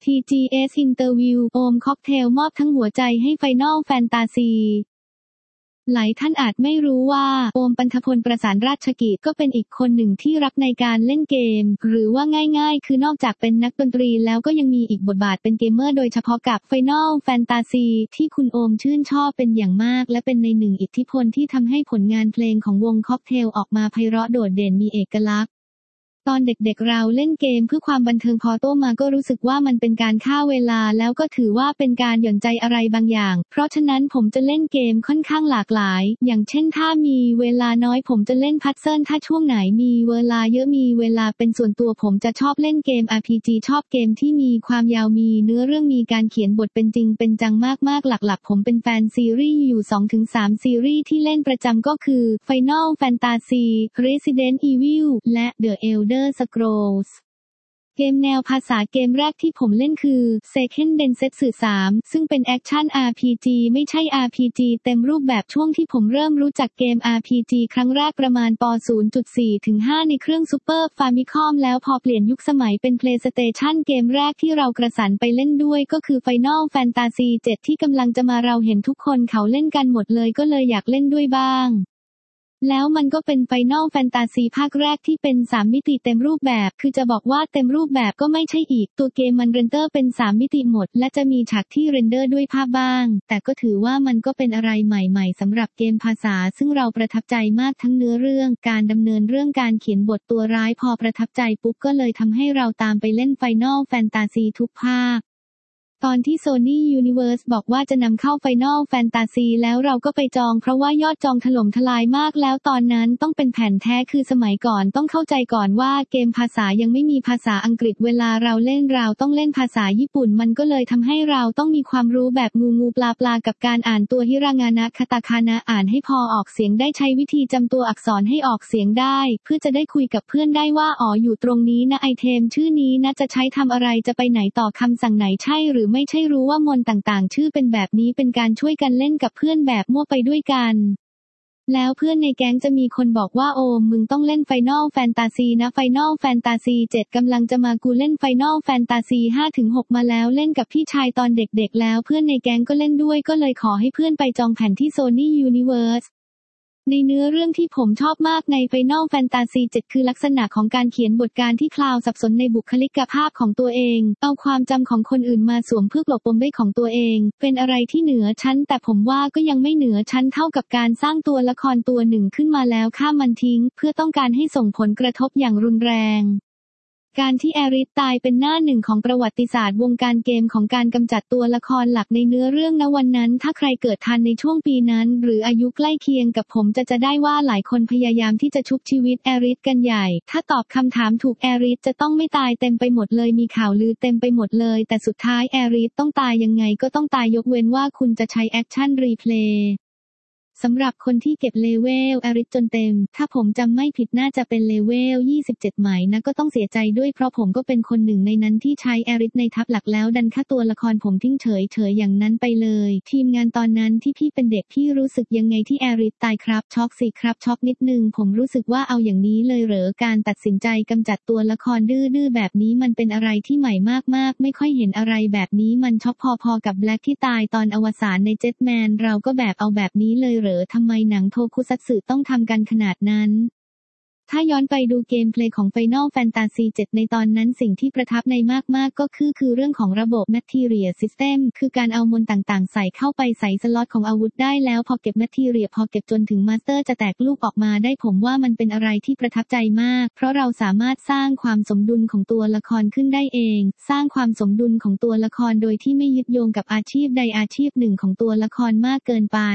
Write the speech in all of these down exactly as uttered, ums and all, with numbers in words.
ที จี เอส Interview โอมค็อกเทลมอบทั้งหัวใจให้ Final Fantasy หลายท่านอาจไม่รู้ว่าโอม ปันธพล ประสานราชกิจก็เป็นอีกคนหนึ่งที่รักในการเล่นเกมหรือว่าง่ายๆคือนอกจากเป็นนักดนตรีแล้วก็ยังมีอีกบทบาทเป็นเกมเมอร์โดยเฉพาะกับ Final Fantasy ที่คุณโอมชื่นชอบเป็นอย่างมากและเป็นในหนึ่งอิทธิพลที่ทำให้ผลงานเพลงของวงค็อกเทลออกมาไพเราะโดดเด่นมีเอกลักษณ์ตอนเด็กๆเราเล่นเกมเพื่อความบันเทิงพอโตมาก็รู้สึกว่ามันเป็นการฆ่าเวลาแล้วก็ถือว่าเป็นการหย่อนใจอะไรบางอย่างเพราะฉะนั้นผมจะเล่นเกมค่อนข้างหลากหลายอย่างเช่นถ้ามีเวลาน้อยผมจะเล่นพัซเซิลถ้าช่วงไหนมีเวลาเยอะมีเวลาเป็นส่วนตัวผมจะชอบเล่นเกม อาร์ พี จี ชอบเกมที่มีความยาวมีเนื้อเรื่องมีการเขียนบทเป็นจริงเป็นจังมากๆหลักๆผมเป็นแฟนซีรีส์อยู่ สองถึงสาม ซีรีส์ที่เล่นประจำก็คือ Final Fantasy Resident Evil และ The Elder Scrollsเกมแนวภาษาเกมแรกที่ผมเล่นคือ Seiken Densetsu สาม ซึ่งเป็นแอคชั่น อาร์ พี จี ไม่ใช่ อาร์ พี จี เต็มรูปแบบช่วงที่ผมเริ่มรู้จักเกม อาร์ พี จี ครั้งแรกประมาณป. ศูนย์จุดสี่ ถึง ห้า ในเครื่อง Super Famicom แล้วพอเปลี่ยนยุคสมัยเป็น PlayStation เกมแรกที่เรากระสันไปเล่นด้วยก็คือ Final Fantasy เจ็ด ที่กำลังจะมาเราเห็นทุกคนเขาเล่นกันหมดเลยก็เลยอยากเล่นด้วยบ้างแล้วมันก็เป็น Final Fantasy ภาคแรกที่เป็นสามมิติเต็มรูปแบบคือจะบอกว่าเต็มรูปแบบก็ไม่ใช่อีกตัวเกมมันเรนเดอร์เป็นสามมิติหมดและจะมีฉากที่เรนเดอร์ด้วยภาพบ้างแต่ก็ถือว่ามันก็เป็นอะไรใหม่ๆสำหรับเกมภาษาซึ่งเราประทับใจมากทั้งเนื้อเรื่องการดำเนินเรื่องการเขียนบทตัวร้ายพอประทับใจปุ๊บก็เลยทำให้เราตามไปเล่น Final Fantasy ทุกภาคตอนที่ Sony Universe บอกว่าจะนำเข้า Final Fantasy แล้วเราก็ไปจองเพราะว่ายอดจองถล่มทลายมากแล้วตอนนั้นต้องเป็นแผ่นแท้คือสมัยก่อนต้องเข้าใจก่อนว่าเกมภาษายังไม่มีภาษาอังกฤษเวลาเราเล่นเราต้องเล่นภาษาญี่ปุ่นมันก็เลยทำให้เราต้องมีความรู้แบบงูงูปลาปลากับการอ่านตัวฮิรางานะคาตาคานะอ่านให้พอออกเสียงได้ใช้วิธีจำตัวอักษรให้ออกเสียงได้เพื่อจะได้คุยกับเพื่อนได้ว่าอ๋ออยู่ตรงนี้นะไอเทมชื่อนี้นะจะใช้ทำอะไรจะไปไหนต่อคำสั่งไหนใช่หรือไม่ใช่รู้ว่ามนต์ต่างๆชื่อเป็นแบบนี้เป็นการช่วยกันเล่นกับเพื่อนแบบมั่วไปด้วยกันแล้วเพื่อนในแก๊งจะมีคนบอกว่าโอมมึงต้องเล่น Final Fantasy นะ Final Fantasy เจ็ดกำลังจะมากูเล่น Final Fantasy ห้าถึงหก มาแล้วเล่นกับพี่ชายตอนเด็กๆแล้วเพื่อนในแก๊งก็เล่นด้วยก็เลยขอให้เพื่อนไปจองแผ่นที่ Sony Universeในเนื้อเรื่องที่ผมชอบมากใน Final Fantasy เจ็ดคือลักษณะของการเขียนบทการที่คลาวสับสนในบุคลิกภาพของตัวเองเอาความจำของคนอื่นมาสวมเพื่อกลบปมด้อยของตัวเองเป็นอะไรที่เหนือชั้นแต่ผมว่าก็ยังไม่เหนือชั้นเท่ากับการสร้างตัวละครตัวหนึ่งขึ้นมาแล้วฆ่ามันทิ้งเพื่อต้องการให้ส่งผลกระทบอย่างรุนแรงการที่แอริสตายเป็นหน้าหนึ่งของประวัติศาสตร์วงการเกมของการกำจัดตัวละครหลักในเนื้อเรื่องณวันนั้นถ้าใครเกิดทันในช่วงปีนั้นหรืออายุใกล้เคียงกับผมจะจะได้ว่าหลายคนพยายามที่จะชุบชีวิตแอริสกันใหญ่ถ้าตอบคำถามถูกแอริสจะต้องไม่ตายเต็มไปหมดเลยมีข่าวลือเต็มไปหมดเลยแต่สุดท้ายแอริสต้องตายยังไงก็ต้องตายยกเว้นว่าคุณจะใช้แอคชั่นรีเพลย์สำหรับคนที่เก็บเลเวลแอริสจนเต็มถ้าผมจำไม่ผิดน่าจะเป็นเลเวลยี่สิบเจ็ดไหมนะก็ต้องเสียใจด้วยเพราะผมก็เป็นคนหนึ่งในนั้นที่ใช้แอริสในทัพหลักแล้วดันค่าตัวละครผมทิ้งเฉยเฉยอย่างนั้นไปเลยทีมงานตอนนั้นที่พี่เป็นเด็กพี่รู้สึกยังไงที่แอริสตายครับช็อกสิครับช็อกนิดนึงผมรู้สึกว่าเอาอย่างนี้เลยเหรอการตัดสินใจกำจัดตัวละครดื้อๆแบบนี้มันเป็นอะไรที่ใหม่มากๆไม่ค่อยเห็นอะไรแบบนี้มันช็อกพอๆกับแบล็คที่ตายตอนอวสานในเจ็ตแมนเราก็แบบเอาแบบนี้เลยเหรอทำไมหนังโทคุซัตสึต้องทำกันขนาดนั้นถ้าย้อนไปดูเกมเพลย์ของ Final Fantasy เจ็ด ในตอนนั้นสิ่งที่ประทับในมากๆก็คือคือเรื่องของระบบ Materia System คือการเอามนต์ต่างๆใส่เข้าไปใส่สล็อตของอาวุธได้แล้วพอเก็บ Materia พอเก็บจนถึง Master จะแตกลูกออกมาได้ผมว่ามันเป็นอะไรที่ประทับใจมากเพราะเราสามารถสร้างความสมดุลของตัวละครขึ้นได้เองสร้างความสมดุลของตัวละครโดยที่ไม่ยึดโยงกับอาชีพใดอาชีพหนึ่งของตัวละครมากเกินไป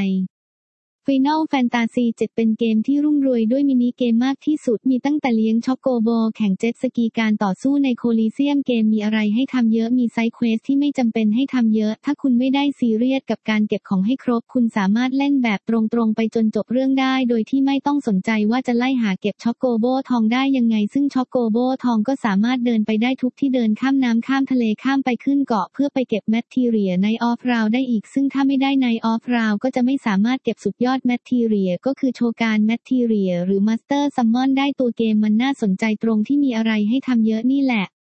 Final Fantasy เจ็ด เป็นเกมที่รุ่งรวยด้วยมินิเกมมากที่สุดมีตั้งแต่เลี้ยงช็อกโกบอลแข่งเจ็ตสกีการต่อสู้ในโคลิเซียมเกมมีอะไรให้ทำเยอะมีไซด์เควสที่ไม่จำเป็นให้ทำเยอะถ้าคุณไม่ได้ซีเรียสกับการเก็บของให้ครบคุณสามารถเล่นแบบตรงๆไปจนจบเรื่องได้โดยที่ไม่ต้องสนใจว่าจะไล่หาเก็บช็อกโกโบทองได้ยังไงซึ่งช็อกโกโบทองก็สามารถเดินไปได้ทุกที่เดินข้ามน้ำข้ามทะเลข้ามไปขึ้นเกาะเพื่อไปเก็บแมททีเรียในออฟราวได้อีกซึ่งถ้าไม่ได้ในออฟราวก็จะไม่สามารถเก็บสุดยอดแมททีเรียก็คือโชการแมททีเรียหรือมาสเตอร์ซัมมอนได้ตัวเกมมันน่าสนใจตรงที่มีอะไรให้ทำเยอะนี่แหละ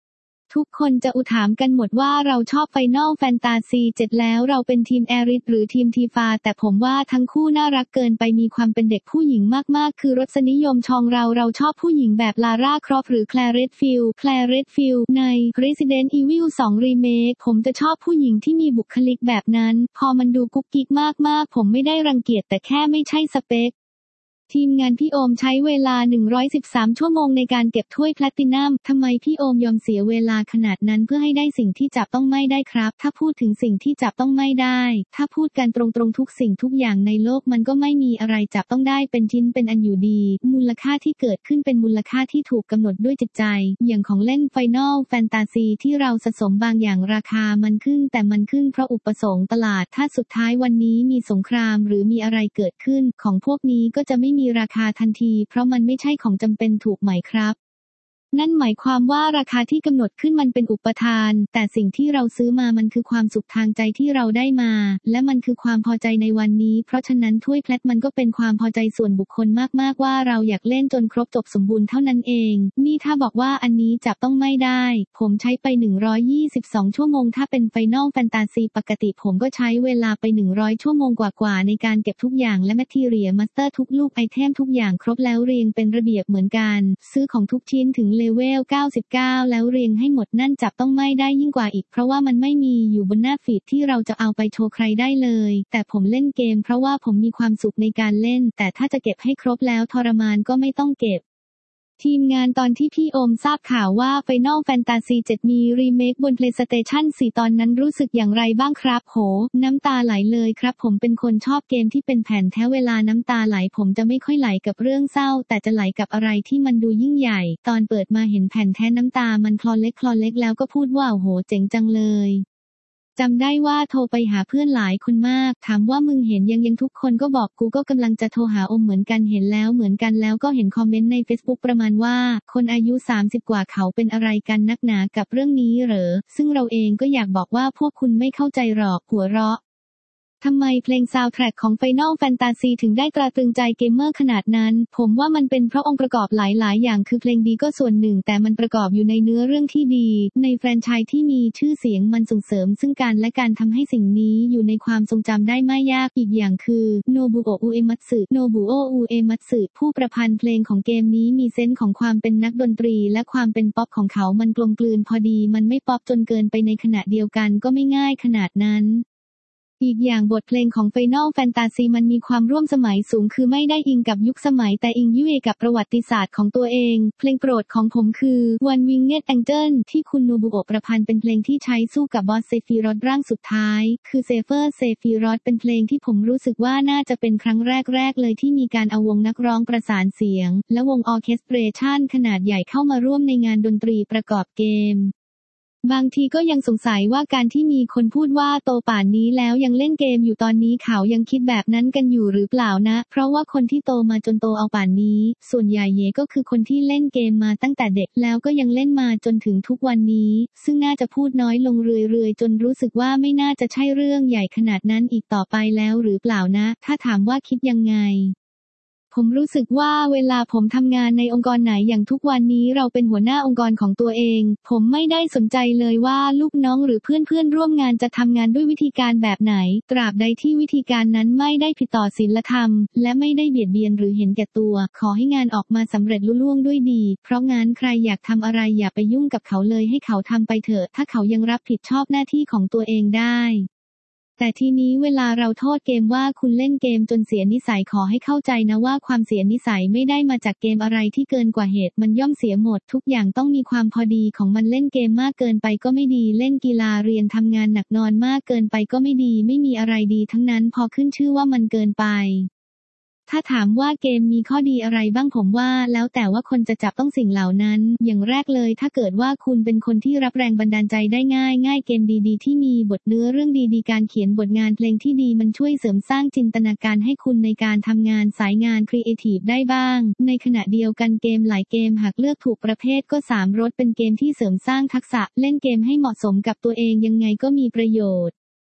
ทุกคนจะอุทามกันหมดว่าเราชอบ Final Fantasy เจ็ดแล้วเราเป็นทีมแอริสหรือทีมทีฟาแต่ผมว่าทั้งคู่น่ารักเกินไปมีความเป็นเด็กผู้หญิงมากๆคือรสนิยมชองเราเราชอบผู้หญิงแบบลาร่าครอฟหรือแคลร์เรดฟิลด์แคลร์เรดฟิลด์ใน Resident Evil สอง Remake ผมจะชอบผู้หญิงที่มีบุคลิกแบบนั้นพอมันดูกุ๊กกิ๊กมากๆผมไม่ได้รังเกียจแต่แค่ไม่ใช่สเปคทีมงานพี่โอมใช้เวลาหนึ่งร้อยสิบสามชั่วโมงในการเก็บถ้วยแพลตินัมทำไมพี่โอมยอมเสียเวลาขนาดนั้นเพื่อให้ได้สิ่งที่จับต้องไม่ได้ครับถ้าพูดถึงสิ่งที่จับต้องไม่ได้ถ้าพูดกันตรงๆทุกสิ่งทุกอย่างในโลกมันก็ไม่มีอะไรจับต้องได้เป็นชิ้นเป็นอันอยู่ดีมูลค่าที่เกิดขึ้นเป็นมูลค่าที่ถูกกำหนดด้วยจิตใจอย่างของเล่น Final Fantasy ที่เราสะสมบางอย่างราคามันขึ้นแต่มันขึ้นเพราะอุปสงค์ตลาดถ้าสุดท้ายวันนี้มีสงครามหรือมีอะไรเกิดขึ้นของพวกนี้ก็จะไม่มีราคาทันทีเพราะมันไม่ใช่ของจำเป็นถูกไหมครับนั่นหมายความว่าราคาที่กำหนดขึ้นมันเป็นอุปทานแต่สิ่งที่เราซื้อมามันคือความสุขทางใจที่เราได้มาและมันคือความพอใจในวันนี้เพราะฉะนั้นถ้วยแพลตมันก็เป็นความพอใจส่วนบุคคลมากๆว่าเราอยากเล่นจนครบจบสมบูรณ์เท่านั้นเองนี่ถ้าบอกว่าอันนี้จับต้องไม่ได้ผมใช้ไปหนึ่งร้อยยี่สิบสองชั่วโมงถ้าเป็น Final Fantasy ปกติผมก็ใช้เวลาไปหนึ่งร้อยชั่วโมงกว่าๆในการเก็บทุกอย่างและ Material Master ทุกลูกไอเทมทุกอย่างครบแล้วเรียงเป็นระเบียบเหมือนกันซื้อของทุกชิ้นถึงเลเวลเก้าสิบเก้าแล้วเรียงให้หมดนั่นจับต้องไม่ได้ยิ่งกว่าอีกเพราะว่ามันไม่มีอยู่บนหน้าฟีดที่เราจะเอาไปโชว์ใครได้เลยแต่ผมเล่นเกมเพราะว่าผมมีความสุขในการเล่นแต่ถ้าจะเก็บให้ครบแล้วทรมานก็ไม่ต้องเก็บทีมงานตอนที่พี่โอมทราบข่าวว่า Final Fantasy เจ็ดมีรีเมคบน PlayStation สี่ตอนนั้นรู้สึกอย่างไรบ้างครับโหน้ำตาไหลเลยครับผมเป็นคนชอบเกมที่เป็นแผ่นแท้เวลาน้ำตาไหลผมจะไม่ค่อยไหลกับเรื่องเศร้าแต่จะไหลกับอะไรที่มันดูยิ่งใหญ่ตอนเปิดมาเห็นแผ่นแท้น้ำตามันคลอเล็กคลอเล็กแล้วก็พูดว่าโอ้โหเจ๋งจังเลยจำได้ว่าโทรไปหาเพื่อนหลายคนมากถามว่ามึงเห็นยังยังทุกคนก็บอกกูก็กำลังจะโทรหาอมเหมือนกันเห็นแล้วเหมือนกันแล้วก็เห็นคอมเมนต์ใน Facebook ประมาณว่าคนอายุสามสิบกว่าเขาเป็นอะไรกันนักหนากับเรื่องนี้เหรอซึ่งเราเองก็อยากบอกว่าพวกคุณไม่เข้าใจหรอกหัวเราะทำไมเพลงซาวด์แทร็กของ Final Fantasy ถึงได้ตราตรึงใจเกมเมอร์ขนาดนั้นผมว่ามันเป็นเพราะองค์ประกอบหลายๆอย่างคือเพลงดีก็ส่วนหนึ่งแต่มันประกอบอยู่ในเนื้อเรื่องที่ดีในแฟรนไชส์ที่มีชื่อเสียงมันส่งเสริมซึ่งกันและการทำให้สิ่งนี้อยู่ในความทรงจำได้ไม่ยากอีกอย่างคือโนบุโอะอุเอมัตสึโนบุโอะอุเอมัตสึผู้ประพันธ์เพลงของเกมนี้มีเซนส์ของความเป็นนักดนตรีและความเป็นป๊อปของเขามันกลมกลืนพอดีมันไม่ป๊อปจนเกินไปในขณะเดียวกันก็ไม่ง่ายขนาดนั้นอีกอย่างบทเพลงของ Final Fantasy มันมีความร่วมสมัยสูงคือไม่ได้อิงกับยุคสมัยแต่อิงยุ่ยกับประวัติศาสตร์ของตัวเองเพลงโปรดของผมคือ One Winged Angel ที่คุณโนบุโอะประพันธ์เป็นเพลงที่ใช้สู้กับบอสเซฟิรอธร่างสุดท้ายคือเซเฟอร์เซฟิรอธเป็นเพลงที่ผมรู้สึกว่าน่าจะเป็นครั้งแรกๆเลยที่มีการเอาวงนักร้องประสานเสียงและวงออร์เคสเตรชันขนาดใหญ่เข้ามาร่วมในงานดนตรีประกอบเกมบางทีก็ยังสงสัยว่าการที่มีคนพูดว่าโตป่านนี้แล้วยังเล่นเกมอยู่ตอนนี้เขายังคิดแบบนั้นกันอยู่หรือเปล่านะเพราะว่าคนที่โตมาจนโตเอาป่านนี้ส่วนใหญ่เย่ก็คือคนที่เล่นเกมมาตั้งแต่เด็กแล้วก็ยังเล่นมาจนถึงทุกวันนี้ซึ่งน่าจะพูดน้อยลงเรื่อยๆจนรู้สึกว่าไม่น่าจะใช่เรื่องใหญ่ขนาดนั้นอีกต่อไปแล้วหรือเปล่านะถ้าถามว่าคิดยังไงผมรู้สึกว่าเวลาผมทำงานในองค์กรไหนอย่างทุกวันนี้เราเป็นหัวหน้าองค์กรของตัวเองผมไม่ได้สนใจเลยว่าลูกน้องหรือเพื่อนๆร่วมงานจะทำงานด้วยวิธีการแบบไหนตราบใดที่วิธีการนั้นไม่ได้ผิดต่อศีลธรรมและไม่ได้เบียดเบียนหรือเห็นแก่ตัวขอให้งานออกมาสำเร็จลุล่วงด้วยดีเพราะงั้นใครอยากทำอะไรอย่าไปยุ่งกับเขาเลยให้เขาทำไปเถอะถ้าเขายังรับผิดชอบหน้าที่ของตัวเองได้แต่ทีนี้เวลาเราโทษเกมว่าคุณเล่นเกมจนเสียนิสัยขอให้เข้าใจนะว่าความเสียนิสัยไม่ได้มาจากเกมอะไรที่เกินกว่าเหตุมันย่อมเสียหมดทุกอย่างต้องมีความพอดีของมันเล่นเกมมากเกินไปก็ไม่ดีเล่นกีฬาเรียนทำงานหนักนอนมากเกินไปก็ไม่ดีไม่มีอะไรดีทั้งนั้นพอขึ้นชื่อว่ามันเกินไปถ้าถามว่าเกมมีข้อดีอะไรบ้างผมว่าแล้วแต่ว่าคนจะจับต้องสิ่งเหล่านั้นอย่างแรกเลยถ้าเกิดว่าคุณเป็นคนที่รับแรงบันดาลใจได้ง่ายง่ายเกมดีๆที่มีบทเนื้อเรื่องดีๆการเขียนบทงานเพลงที่ดีมันช่วยเสริมสร้างจินตนาการให้คุณในการทำงานสายงานครีเอทีฟได้บ้างในขณะเดียวกันเกมหลายเกมหากเลือกถูกประเภทก็สามรสเป็นเกมที่เสริมสร้างทักษะเล่นเกมให้เหมาะสมกับตัวเองยังไงก็มีประโยชน์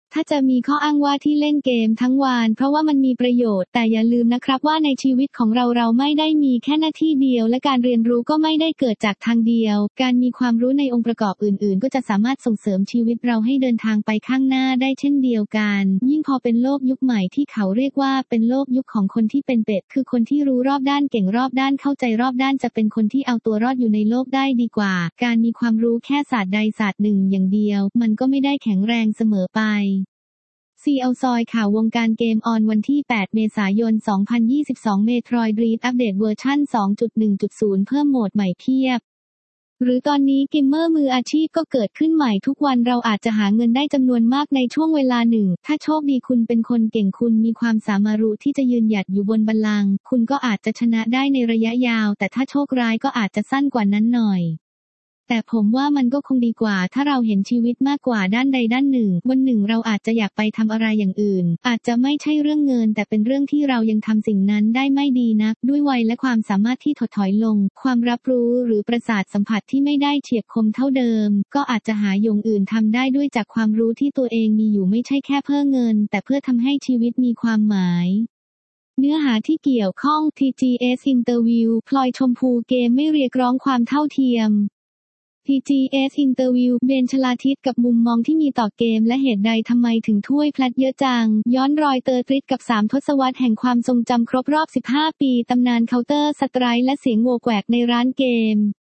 ถ้าจะมีข้ออ้างว่าที่เล่นเกมทั้งวันเพราะว่ามันมีประโยชน์แต่อย่าลืมนะครับว่าในชีวิตของเราเราไม่ได้มีแค่หน้าที่เดียวและการเรียนรู้ก็ไม่ได้เกิดจากทางเดียวการมีความรู้ในองค์ประกอบอื่นๆก็จะสามารถส่งเสริมชีวิตเราให้เดินทางไปข้างหน้าได้เช่นเดียวกันยิ่งพอเป็นโลกยุคใหม่ที่เขาเรียกว่าเป็นโลกยุคของคนที่เป็นเป็ดคือคนที่รู้รอบด้านเก่งรอบด้านเข้าใจรอบด้านจะเป็นคนที่เอาตัวรอดอยู่ในโลกได้ดีกว่าการมีความรู้แค่ศาสตร์ใดศาสตร์หนึ่งอย่างเดียวมันก็ไม่ได้แข็งแรงเสมอไปซีเอลซอยข่าววงการเกมออนวันที่แปดเมษายนสองพันยี่สิบสองเมโทรยดรีดอัปเดตเวอร์ชัน สองจุดหนึ่งจุดศูนย์ เพิ่มโหมดใหม่เพียบหรือตอนนี้เกมเมอร์มืออาชีพก็เกิดขึ้นใหม่ทุกวันเราอาจจะหาเงินได้จำนวนมากในช่วงเวลาหนึ่งถ้าโชคดีคุณเป็นคนเก่งคุณมีความสามารถที่จะยืนหยัดอยู่บนบัลลังก์คุณก็อาจจะชนะได้ในระยะยาวแต่ถ้าโชคร้ายก็อาจจะสั้นกว่านั้นหน่อยแต่ผมว่ามันก็คงดีกว่าถ้าเราเห็นชีวิตมากกว่าด้านใดด้านหนึ่งวันหนึ่งเราอาจจะอยากไปทำอะไรอย่างอื่นอาจจะไม่ใช่เรื่องเงินแต่เป็นเรื่องที่เรายังทำสิ่งนั้นได้ไม่ดีนักด้วยวัยและความสามารถที่ถดถอยลงความรับรู้หรือประสาทสัมผัสที่ไม่ได้เฉียบคมเท่าเดิมก็อาจจะหาอย่างอื่นทำได้ด้วยจากความรู้ที่ตัวเองมีอยู่ไม่ใช่แค่เพื่อเงินแต่เพื่อทำให้ชีวิตมีความหมายเนื้อหาที่เกี่ยวข้อง ที จี เอส Interview พลอยชมพูเกมไม่เรียกร้องความเท่าเทียมที จี เอส Interview เบน ชลาทิศกับมุมมองที่มีต่อเกมและเหตุใดทำไมถึงถ้วยแพลตเยอะจังย้อนรอยเตอร์ทริดกับสามทศวรรษแห่งความทรงจำครบรอบสิบห้าปีตำนานเคาน์เตอร์สไตรค์และเสียงโหวกแวกในร้านเกม